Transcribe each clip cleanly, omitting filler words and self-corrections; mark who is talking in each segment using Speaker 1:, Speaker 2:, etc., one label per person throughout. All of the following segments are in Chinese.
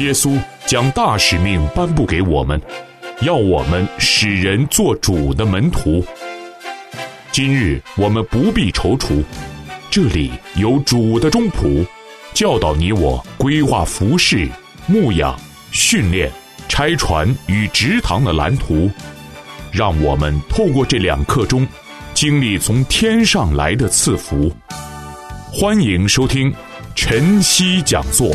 Speaker 1: 耶稣将大使命颁布给我们，要我们使人做主的门徒。今日我们不必踌躇，这里有主的中仆，教导你我规划服事、牧养、训练、拆船与植堂的蓝图，让我们透过这2课中经历从天上来的赐福。欢迎收听晨曦讲座。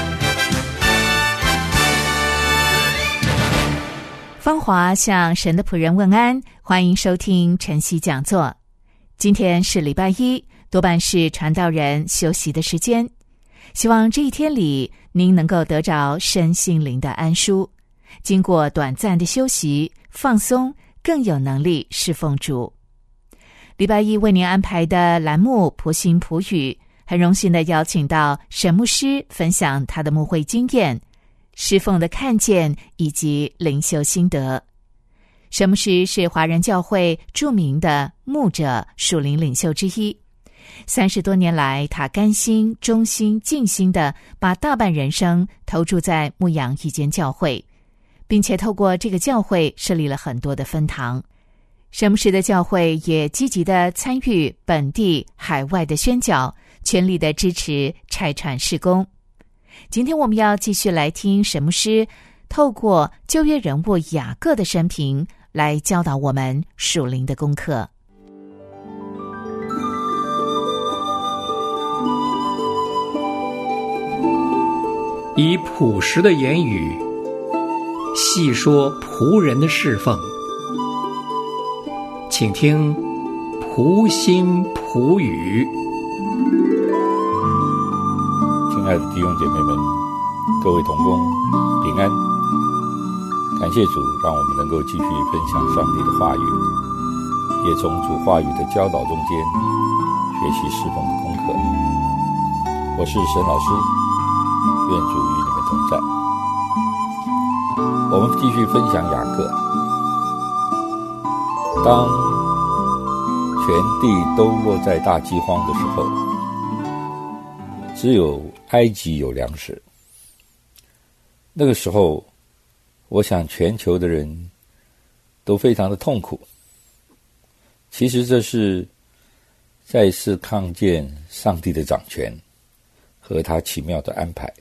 Speaker 2: 芳华向神的仆人问安，欢迎收听晨曦讲座。今天是礼拜一，多半是传道人休息的时间，希望这一天里您能够得着身心灵的安舒，经过短暂的休息放松，更有能力侍奉主。礼拜一为您安排的栏目普心普语，很荣幸的邀请到沈牧师分享他的牧会经验、侍奉的看见以及灵修心得。沈牧师是华人教会著名的牧者、属灵领袖之一。30多年来，他甘心、忠心、尽心的把大半人生投注在牧养一间教会，并且透过这个教会设立了很多的分堂。沈牧师的教会也积极的参与本地、海外的宣教，全力的支持拆船事工。今天我们要继续来听沈牧师透过旧约人物雅各的生平来教导我们属灵的功课。
Speaker 3: 以朴实的言语细说仆人的侍奉，请听仆心仆语。
Speaker 4: 亲爱的弟兄姐妹们，各位同工平安。感谢主，让我们能够继续分享上帝的话语，也从主话语的教导中间学习侍奉的功课。我是沈老师，愿主与你们同在。我们继续分享雅各。当全地都落在大饥荒的时候，只有埃及有粮食。那个时候，我想全球的人都非常的痛苦。其实这是再一次看见上帝的掌权和他奇妙的安排。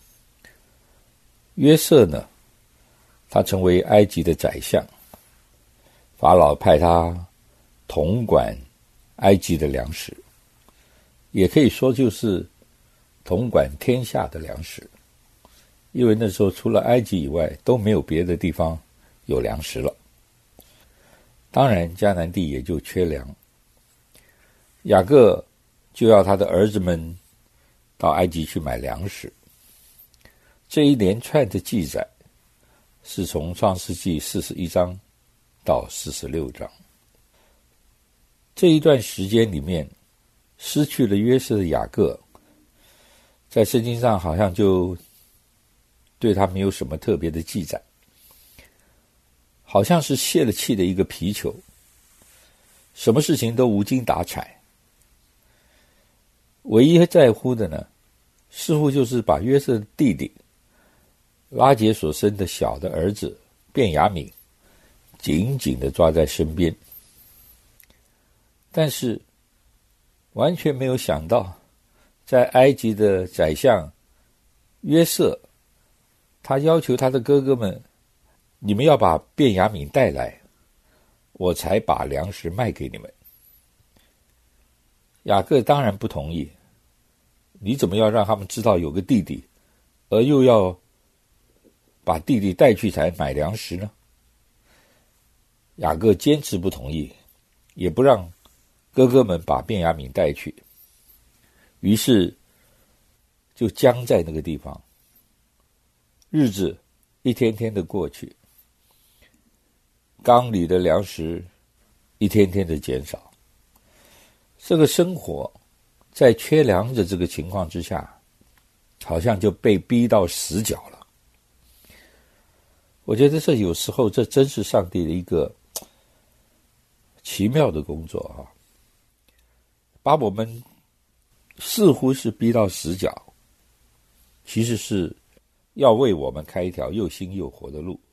Speaker 4: 约瑟呢，他成为埃及的宰相，法老派他统管埃及的粮食，也可以说就是统管天下的粮食，因为那时候除了埃及以外都没有别的地方有粮食了。当然迦南地也就缺粮，雅各就要他的儿子们到埃及去买粮食。这一连串的记载是从创世纪41章到46章。这一段时间里面，失去了约瑟的雅各在圣经上好像就对他没有什么特别的记载，好像是泄了气的一个皮球，什么事情都无精打采。唯一在乎的呢，似乎就是把约瑟的弟弟拉结所生的小的儿子便雅悯紧紧地抓在身边。但是完全没有想到，在埃及的宰相约瑟，他要求他的哥哥们，你们要把便雅悯带来，我才把粮食卖给你们。雅各当然不同意，你怎么要让他们知道有个弟弟，而又要把弟弟带去才买粮食呢？雅各坚持不同意，也不让哥哥们把便雅悯带去，于是就僵在那个地方。日子一天天的过去，缸里的粮食一天天的减少，这个生活在缺粮的这个情况之下，好像就被逼到死角了。我觉得这有时候这真是上帝的一个奇妙的工作啊，把我们似乎是逼到死角，其实是要为我们开一条又新又活的路。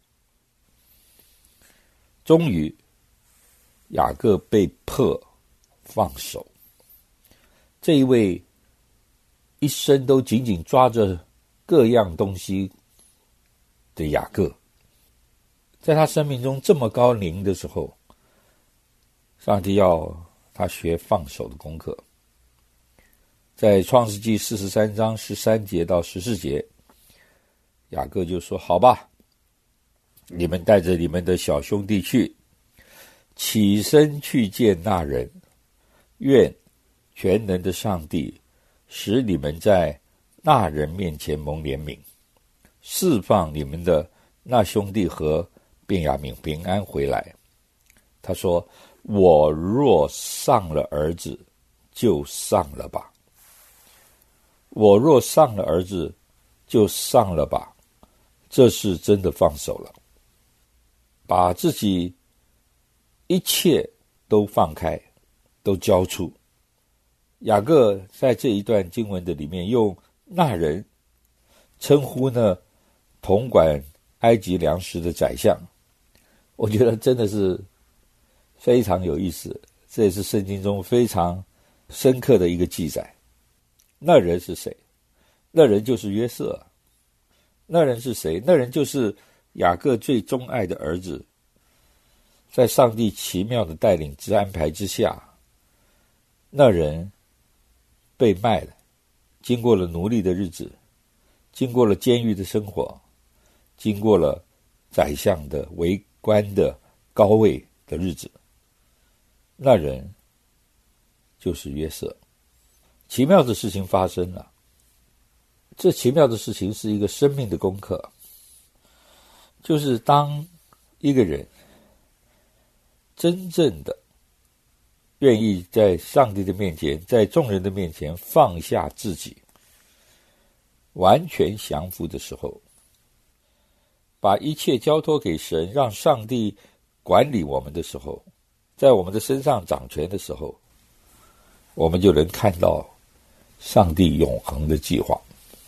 Speaker 4: 终于，雅各被迫放手。这一位一生都紧紧抓着各样东西的雅各，在他生命中这么高龄的时候，上帝要他学放手的功课。在创世纪43章13节到14节，雅各就说：好吧，你们带着你们的小兄弟去，起身去见那人，愿全能的上帝使你们在那人面前蒙怜悯，释放你们的那兄弟和便雅悯平安回来。他说：我若丧了儿子，就丧了吧。我若丧了儿子，就丧了吧。这是真的放手了，把自己一切都放开，都交出。雅各在这一段经文的里面用那人称呼呢统管埃及粮食的宰相，我觉得真的是非常有意思，这也是圣经中非常深刻的一个记载。那人是谁？那人就是约瑟。那人是谁？那人就是雅各最钟爱的儿子，在上帝奇妙的带领之安排之下，那人被卖了，经过了奴隶的日子，经过了监狱的生活，经过了宰相的为官的高位的日子，那人就是约瑟。奇妙的事情发生了，这奇妙的事情是一个生命的功课，就是当一个人真正的愿意在上帝的面前，在众人的面前放下自己，完全降服的时候，把一切交托给神，让上帝管理我们的时候，在我们的身上掌权的时候，我们就能看到上帝永恒的计划。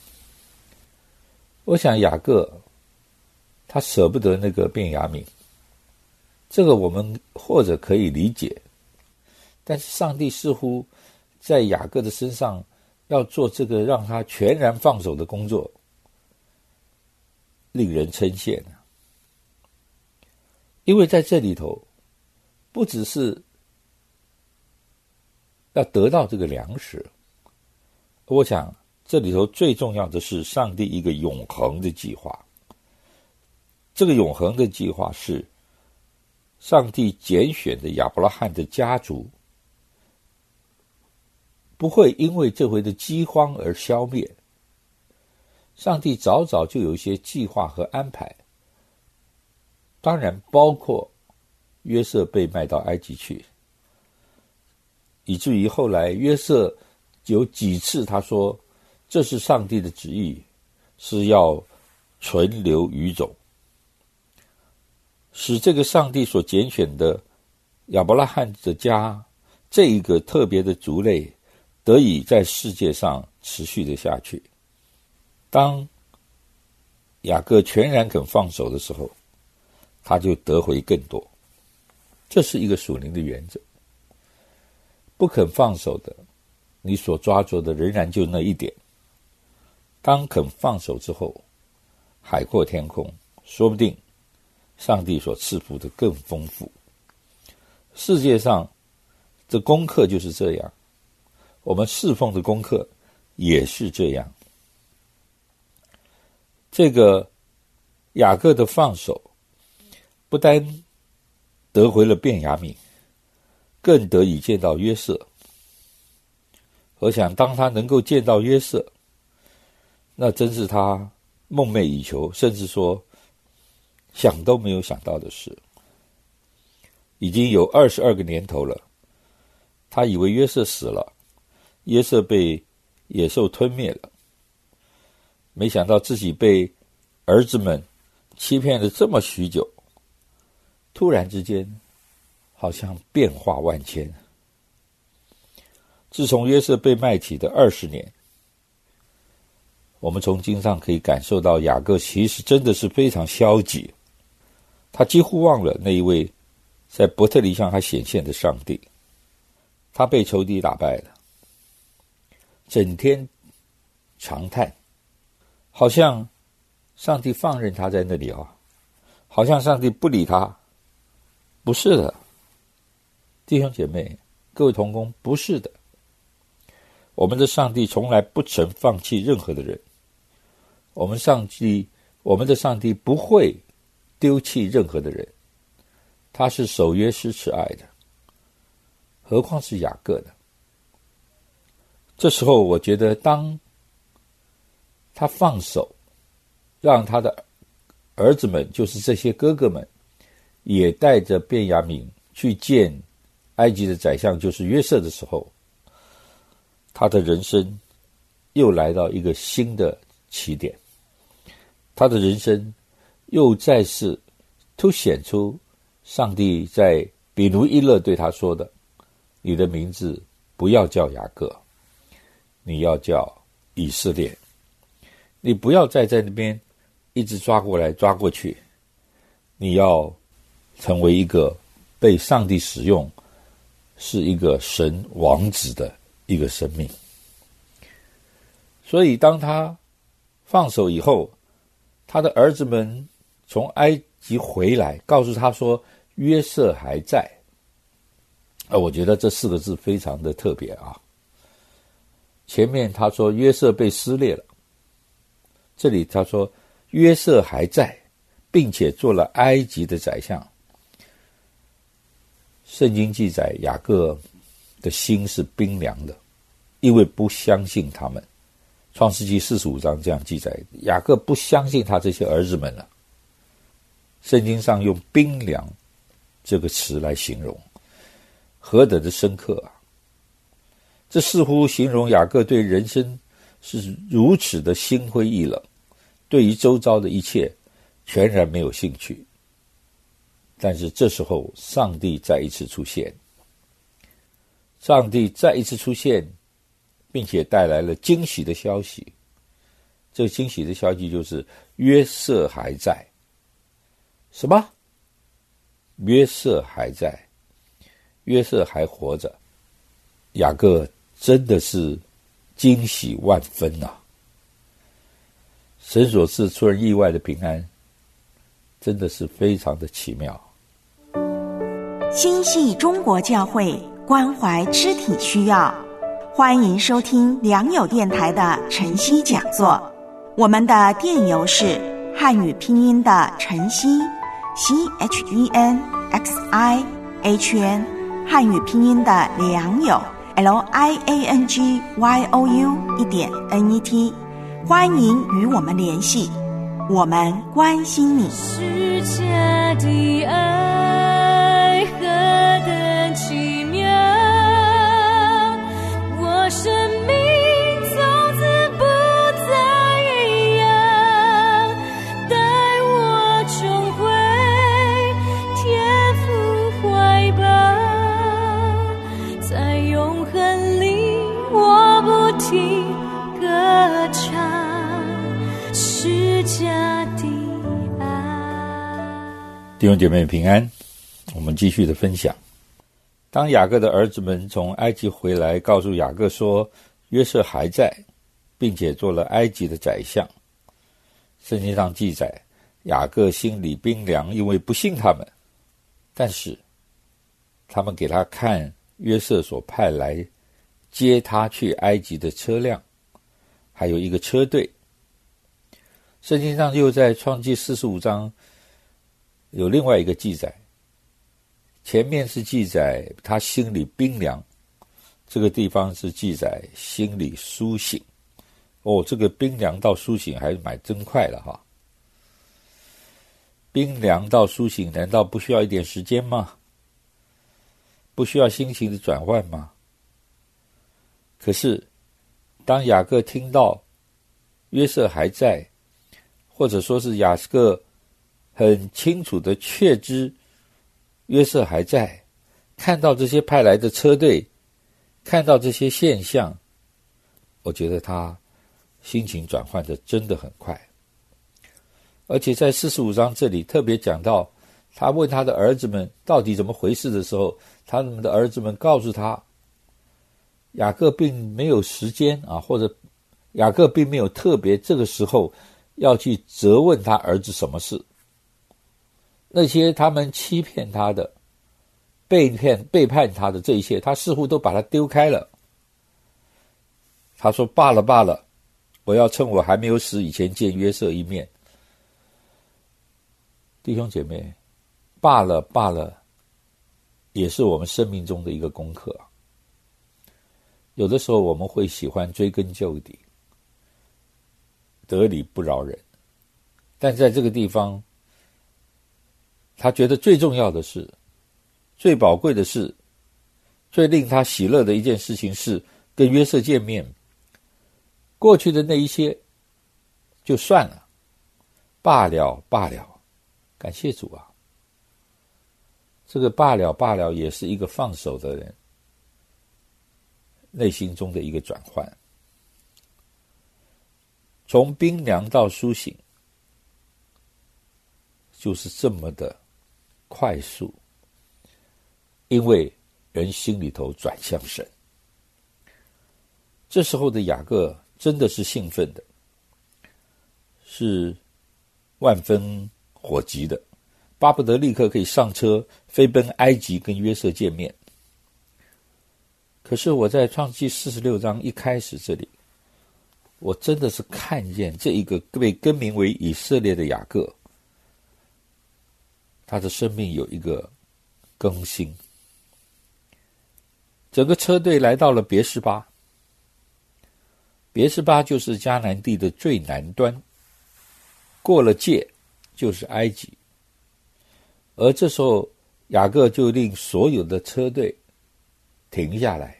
Speaker 4: 我想雅各他舍不得那个便雅悯，这个我们或者可以理解，但是上帝似乎在雅各的身上要做这个让他全然放手的工作，令人称羡。因为在这里头不只是要得到这个粮食，我想这里头最重要的是上帝一个永恒的计划。这个永恒的计划是上帝拣选的亚伯拉罕的家族不会因为这回的饥荒而消灭，上帝早早就有一些计划和安排，当然包括约瑟被卖到埃及去，以至于后来约瑟有几次他说这是上帝的旨意，是要存留余种，使这个上帝所拣选的亚伯拉罕的家这一个特别的族类得以在世界上持续的下去。当雅各全然肯放手的时候，他就得回更多。这是一个属灵的原则，不肯放手的，你所抓住的仍然就那一点。当肯放手之后，海阔天空，说不定上帝所赐福的更丰富。世界上这功课就是这样，我们侍奉的功课也是这样。这个雅各的放手不单得回了便雅悯，更得以见到约瑟。我想当他能够见到约瑟，那真是他梦寐以求，甚至说想都没有想到的事。已经有22个年头了，他以为约瑟死了，约瑟被野兽吞灭了，没想到自己被儿子们欺骗了这么许久，突然之间好像变化万千。自从约瑟被卖起的20年， 我们从经上可以感受到雅各其实真的是非常消极，他几乎忘了那一位在伯特利向他显现的上帝。他被仇敌打败了，整天长叹，好像上帝放任他在那里好像上帝不理他。不是的，弟兄姐妹，各位同工，不是的。我们的上帝从来不曾放弃任何的人，我们的上帝不会丢弃任何的人，他是守约施慈爱的，何况是雅各呢？这时候我觉得，当他放手，让他的儿子们，就是这些哥哥们，也带着便雅悯去见埃及的宰相，就是约瑟的时候，他的人生又来到一个新的起点，他的人生又再次凸显出上帝在比努伊勒对他说的：你的名字不要叫雅各，你要叫以色列。你不要再在那边一直抓过来抓过去，你要成为一个被上帝使用，是一个神王子的一个生命。所以当他放手以后，他的儿子们从埃及回来，告诉他说约瑟还在。我觉得这4个字非常的特别啊。前面他说约瑟被撕裂了，这里他说约瑟还在，并且做了埃及的宰相。圣经记载雅各的心是冰凉的，因为不相信他们。创世纪45章这样记载，雅各不相信他这些儿子们了。圣经上用冰凉这个词来形容，何等的深刻啊！这似乎形容雅各对人生是如此的心灰意冷，对于周遭的一切全然没有兴趣。但是这时候上帝再一次出现，并且带来了惊喜的消息。这个惊喜的消息就是约瑟还在。什么？约瑟还在，约瑟还活着。雅各真的是惊喜万分啊！神所赐出人意外的平安，真的是非常的奇妙。
Speaker 5: 心系中国教会，关怀肢体需要，欢迎收听良友电台的晨曦讲座。我们的电邮是汉语拼音的晨曦 CHENXIHN， 汉语拼音的良友 LIANGYOU.NET， 欢迎与我们联系，我们关心你。
Speaker 6: 世界的爱何等奇妙，我生命从此不再一样，带我重回天父怀抱，在永恒里我不停歌唱释迦的爱。
Speaker 4: 弟兄姐妹平安，我们继续的分享。当雅各的儿子们从埃及回来，告诉雅各说约瑟还在，并且做了埃及的宰相。圣经上记载雅各心里冰凉，因为不信他们。但是他们给他看约瑟所派来接他去埃及的车辆，还有一个车队。圣经上又在创纪45章有另外一个记载，前面是记载他心里冰凉，这个地方是记载心里苏醒。这个冰凉到苏醒还蛮真快了哈。冰凉到苏醒难道不需要一点时间吗？不需要心情的转换吗？可是当雅各听到约瑟还在，或者说是雅各很清楚的确知约瑟还在，看到这些派来的车队，看到这些现象，我觉得他心情转换的真的很快。而且在45章这里特别讲到，他问他的儿子们到底怎么回事的时候，他们的儿子们告诉他，雅各并没有时间或者雅各并没有特别这个时候要去责问他儿子什么事。那些他们欺骗他的、背叛他的这一切，他似乎都把他丢开了。他说罢了罢了，我要趁我还没有死以前见约瑟一面。弟兄姐妹，罢了罢了也是我们生命中的一个功课。有的时候我们会喜欢追根究底，得理不饶人，但在这个地方他觉得最重要的是，最宝贵的是，最令他喜乐的一件事情是跟约瑟见面。过去的那一些就算了，罢了罢了，感谢主啊。这个罢了罢了也是一个放手的人内心中的一个转换，从冰凉到苏醒，就是这么的快速，因为人心里头转向神。这时候的雅各真的是兴奋的，是万分火急的，巴不得立刻可以上车飞奔埃及跟约瑟见面。可是我在创世纪46章一开始这里，我真的是看见这一个被更名为以色列的雅各，他的生命有一个更新。整个车队来到了别是巴，别是巴就是迦南地的最南端，过了界就是埃及。而这时候雅各就令所有的车队停下来。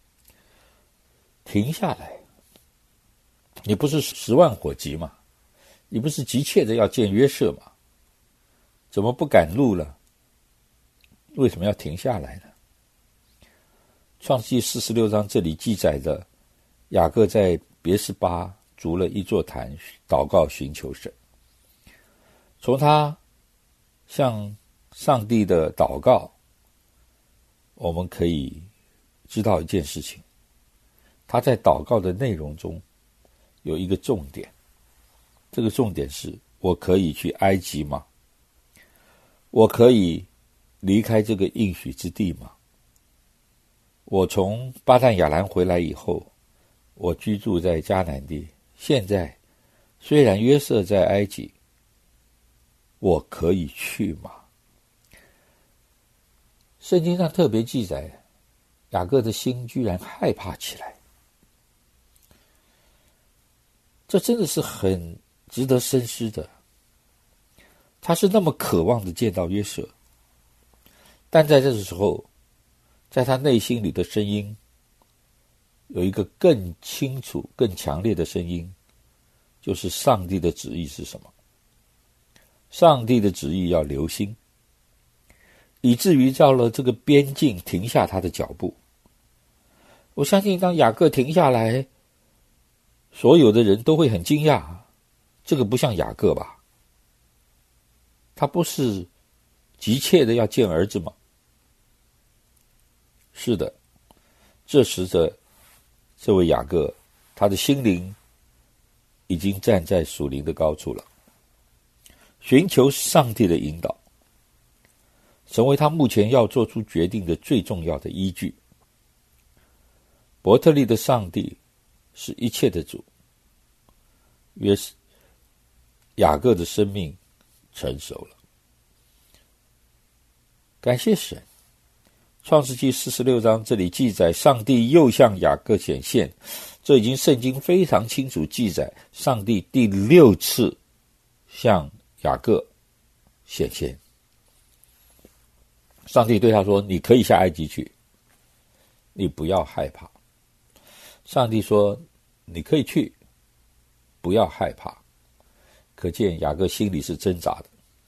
Speaker 4: 你不是10万火急吗？你不是急切的要见约瑟吗？怎么不赶路了？为什么要停下来呢？创世纪46章这里记载的，雅各在别是巴筑了一座坛，祷告寻求神。从他向上帝的祷告，我们可以知道一件事情，他在祷告的内容中有一个重点，这个重点是：我可以去埃及吗？我可以离开这个应许之地吗？我从巴旦亚兰回来以后，我居住在迦南地，现在虽然约瑟在埃及，我可以去吗？圣经上特别记载，雅各的心居然害怕起来。这真的是很值得深思的。他是那么渴望的见到约瑟，但在这个时候，在他内心里的声音有一个更清楚更强烈的声音，就是上帝的旨意是什么。上帝的旨意要留心，以至于到了这个边境停下他的脚步。我相信当雅各停下来，所有的人都会很惊讶，这个不像雅各吧？他不是急切的要见儿子吗？是的，这时这位雅各，他的心灵已经站在属灵的高处了，寻求上帝的引导，成为他目前要做出决定的最重要的依据。伯特利的上帝是一切的主，雅各的生命成熟了。感谢神，创世纪46章这里记载，上帝又向雅各显现，这已经圣经非常清楚记载，上帝第6次向雅各显现。上帝对他说，你可以下埃及去，你不要害怕。上帝说，你可以去，不要害怕。可见雅各心里是挣扎的。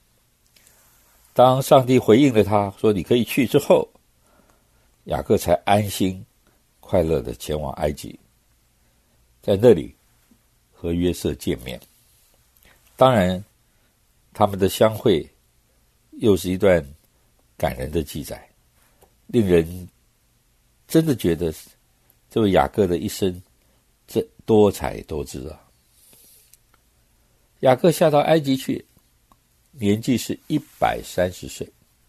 Speaker 4: 当上帝回应了他说你可以去之后，雅各才安心快乐的前往埃及。在那里和约瑟见面。当然，他们的相会又是一段感人的记载，令人真的觉得这位雅各的一生这多彩多姿啊！雅各下到埃及去，年纪是130岁。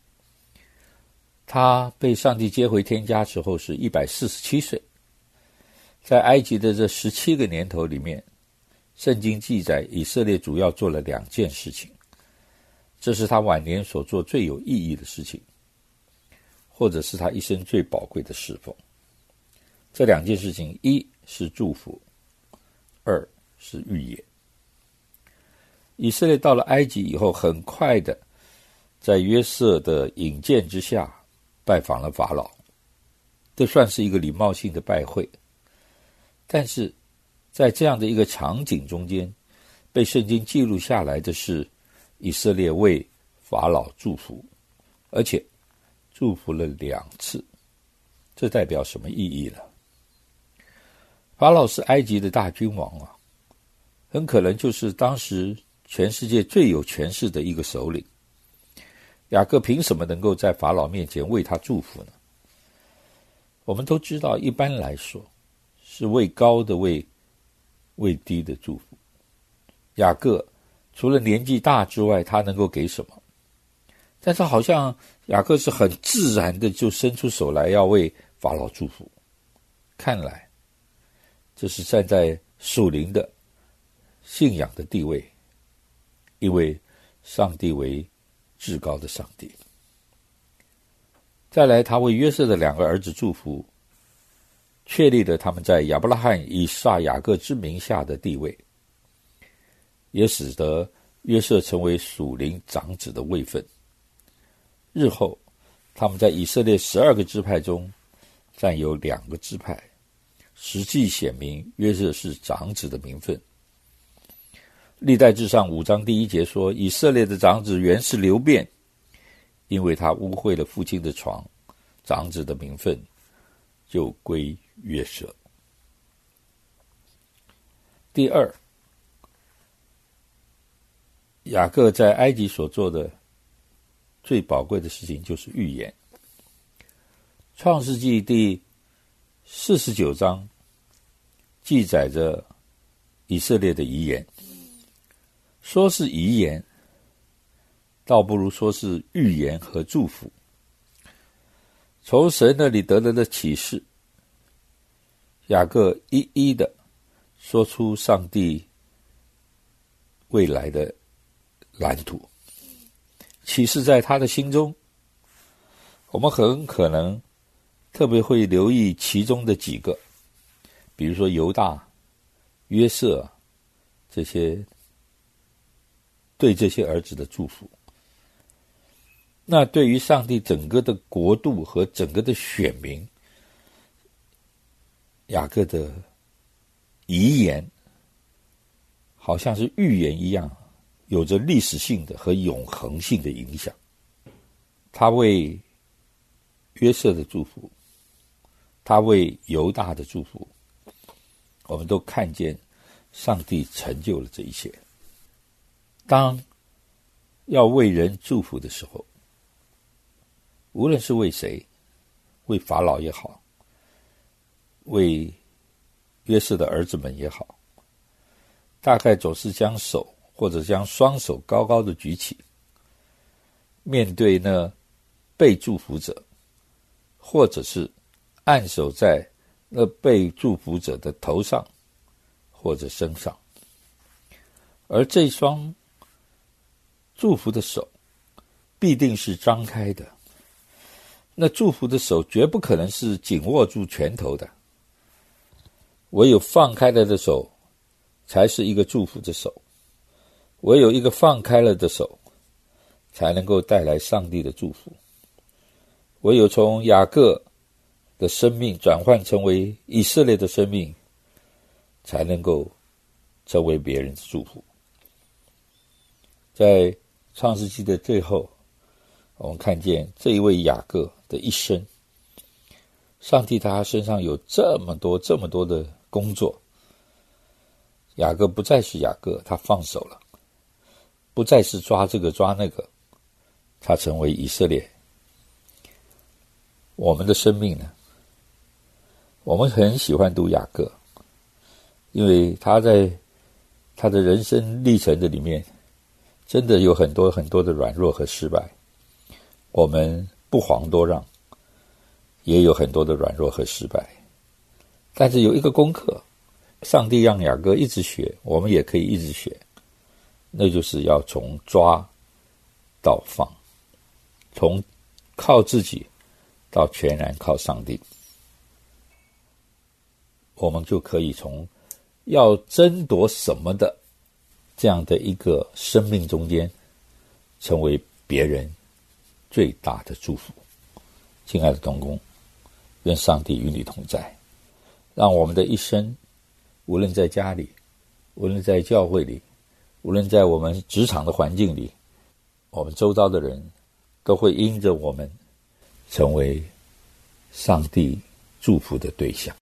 Speaker 4: 他被上帝接回天家时候是147岁。在埃及的这17个年头里面，圣经记载以色列主要做了2件事情，这是他晚年所做最有意义的事情，或者是他一生最宝贵的侍奉。这2件事情，一是祝福，二是预言。以色列到了埃及以后，很快的在约瑟的引荐之下拜访了法老，这算是一个礼貌性的拜会。但是在这样的一个场景中间，被圣经记录下来的是以色列为法老祝福，而且祝福了2次。这代表什么意义呢？法老是埃及的大君王啊，很可能就是当时全世界最有权势的一个首领。雅各凭什么能够在法老面前为他祝福呢？我们都知道，一般来说是为高的为低的祝福。雅各除了年纪大之外，他能够给什么？但是好像雅各是很自然的就伸出手来要为法老祝福。看来这是站在属灵的信仰的地位，因为上帝为至高的上帝。再来，他为约瑟的2个儿子祝福，确立了他们在亚伯拉罕、以撒、雅各之名下的地位，也使得约瑟成为属灵长子的位分。日后他们在以色列12个支派中占有2个支派，实际显明约瑟是长子的名分。历代志上5章1节说，以色列的长子原是流便，因为他污秽了父亲的床，长子的名分就归约瑟。第二，雅各在埃及所做的最宝贵的事情就是预言。创世纪第49章记载着以色列的遗言，说是遗言，倒不如说是预言和祝福。从神那里得来的启示，雅各一一的说出上帝未来的蓝图，启示在他的心中。我们很可能特别会留意其中的几个，比如说犹大、约瑟，这些对这些儿子的祝福。那对于上帝整个的国度和整个的选民，雅各的遗言好像是预言一样，有着历史性的和永恒性的影响。他为约瑟的祝福，他为犹大的祝福，我们都看见上帝成就了这一切。当要为人祝福的时候，无论是为谁，为法老也好，为约瑟的儿子们也好，大概总是将手或者将双手高高的举起，面对那被祝福者，或者是按手在那被祝福者的头上或者身上。而这双祝福的手必定是张开的，那祝福的手绝不可能是紧握住拳头的，唯有放开了的手才是一个祝福的手，唯有一个放开了的手才能够带来上帝的祝福，唯有从雅各的生命转换成为以色列的生命，才能够成为别人的祝福。在创世纪的最后，我们看见这一位雅各的一生，上帝在他身上有这么多的工作， 雅各不再是雅各，他放手了，不再是抓这个抓那个，他成为以色列。我们的生命呢，我们很喜欢读雅各，因为他在他的人生历程的里面真的有很多很多的软弱和失败，我们不遑多让，也有很多的软弱和失败。但是有一个功课，上帝让雅各一直学，我们也可以一直学，那就是要从抓到放，从靠自己到全然靠上帝，我们就可以从要争夺什么的这样的一个生命中间，成为别人最大的祝福。亲爱的同工，愿上帝与你同在，让我们的一生，无论在家里，无论在教会里，无论在我们职场的环境里，我们周遭的人都会因着我们成为上帝祝福的对象。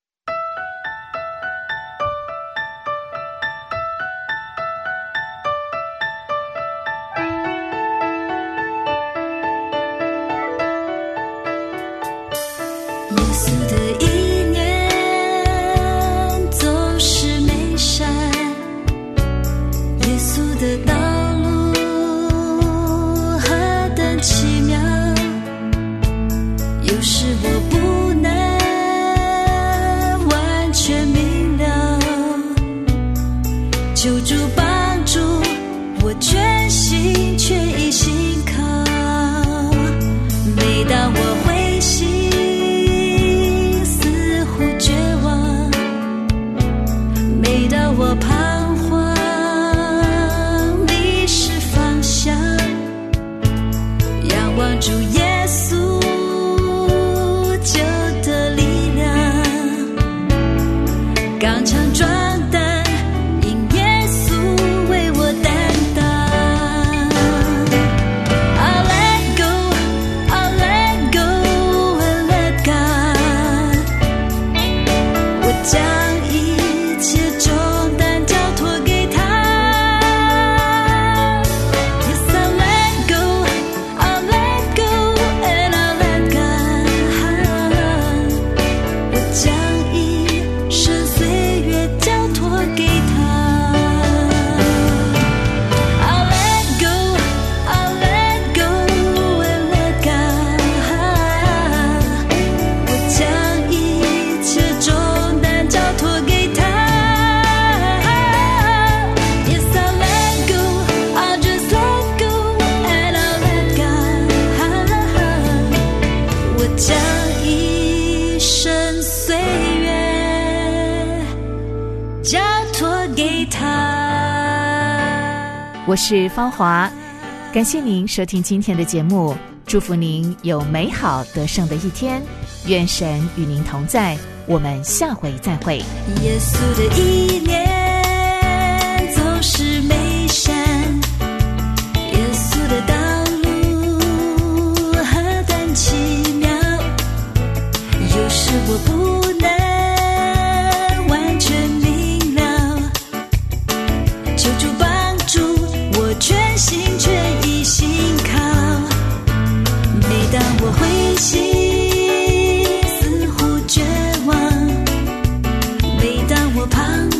Speaker 2: 我是芳华，感谢您收听今天的节目，祝福您有美好得胜的一天，愿神与您同在，我们下回再会。
Speaker 6: 耶稣的意念总是美善，耶稣的道路何等奇妙，有时我不能完全明了，求主帮助我全心全意信靠，每当我灰心似乎绝望，每当我彷徨